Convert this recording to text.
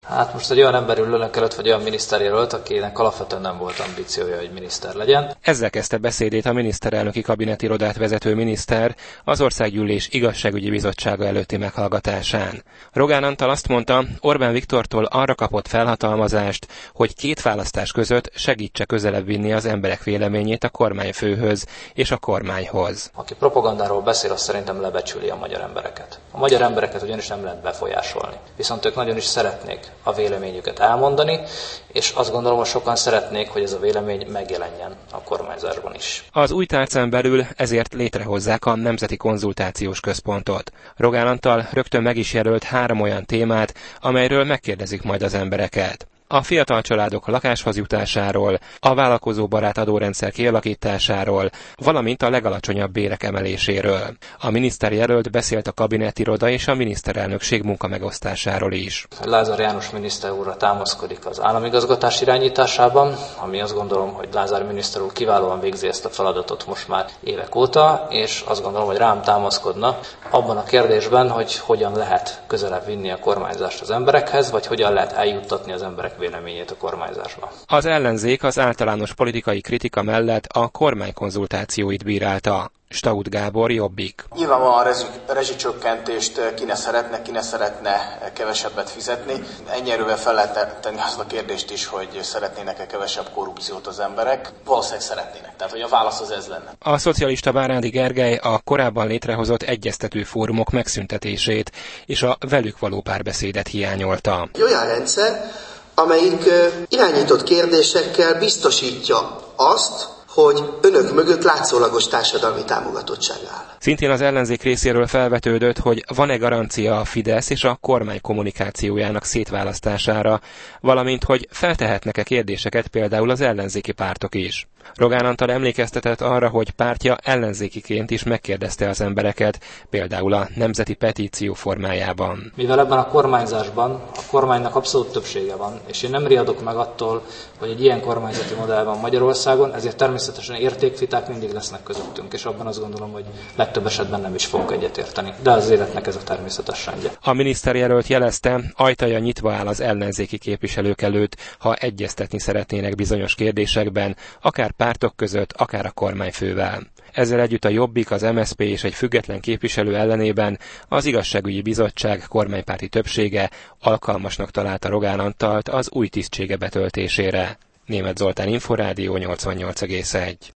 Hát most egy olyan ember ül önök előtt, vagy olyan miniszterjelölt, akinek alapvetően nem volt ambíciója, hogy miniszter legyen. Ezzel kezdte beszédét a miniszterelnöki kabinetirodát vezető miniszter az Országgyűlés Igazságügyi Bizottsága előtti meghallgatásán. Rogán Antal azt mondta, Orbán Viktortól arra kapott felhatalmazást, hogy két választás között segítse közelebb vinni az emberek véleményét a kormányfőhöz és a kormányhoz. Aki propagandáról beszél, az szerintem lebecsüli a magyar embereket. A magyar embereket ugyanis nem lehet befolyásolni. Viszont ők nagyon is szeretnék a véleményüket elmondani, és azt gondolom, hogy sokan szeretnék, hogy ez a vélemény megjelenjen a kormányzásban is. Az új tárcán belül ezért létrehozzák a Nemzeti Konzultációs Központot. Rogán Antal rögtön meg is jelölt 3 olyan témát, amelyről megkérdezik majd az embereket. A fiatal családok lakáshoz jutásáról, a vállalkozóbarát adórendszer kialakításáról, valamint a legalacsonyabb bérek emeléséről. A miniszterjelölt beszélt a kabinetiroda és a miniszterelnökség munkamegosztásáról is. Lázár János miniszter úrra támaszkodik az államigazgatás irányításában, ami azt gondolom, hogy Lázár miniszter úr kiválóan végzi ezt a feladatot most már évek óta, és azt gondolom, hogy rám támaszkodna abban a kérdésben, hogy hogyan lehet közelebb vinni a kormányzást az emberekhez, vagy hogyan lehet eljuttatni az emberek véleményét a kormányzásba. Az ellenzék az általános politikai kritika mellett a kormánykonzultációit bírálta. Staudt Gábor, Jobbik. Nyilvánvalóan a rezsicsökkentést ki ne szeretne kevesebbet fizetni. Ennyi erővel fel lehet tenni azt a kérdést is, hogy szeretnének-e kevesebb korrupciót az emberek. Valószínűleg szeretnének, tehát hogy a válasz az ez lenne. A szocialista Bárándi Gergely a korábban létrehozott egyeztető fórumok megszüntetését és a velük való párbeszédet hiányolta. Egy olyan rendszer, amelyik irányított kérdésekkel biztosítja azt, hogy önök mögött látszólagos társadalmi támogatottság áll. Szintén az ellenzék részéről felvetődött, hogy van-e garancia a Fidesz és a kormány kommunikációjának szétválasztására, valamint hogy feltehetnek-e kérdéseket például az ellenzéki pártok is. Rogán Antal emlékeztetett arra, hogy pártja ellenzékiként is megkérdezte az embereket, például a nemzeti petíció formájában. Mivel ebben a kormányzásban a kormánynak abszolút többsége van, és én nem riadok meg attól, hogy egy ilyen kormányzati modell van Magyarországon, ezért természetesen értékviták mindig lesznek közöttünk, és abban azt gondolom, hogy legtöbb esetben nem is fogunk egyetérteni. De az életnek ez a természetes rendje. A miniszterjelölt jelezte, ajtaja nyitva áll az ellenzéki képviselők előtt, ha egyeztetni szeretnének bizonyos kérdésekben, akár pártok között, akár a kormányfővel. Ezzel együtt a Jobbik, az MSZP és egy független képviselő ellenében az Igazságügyi Bizottság kormánypárti többsége alkalmasnak találta Rogán Antalt az új tisztsége betöltésére. Németh Zoltán, Inforádió 88,1.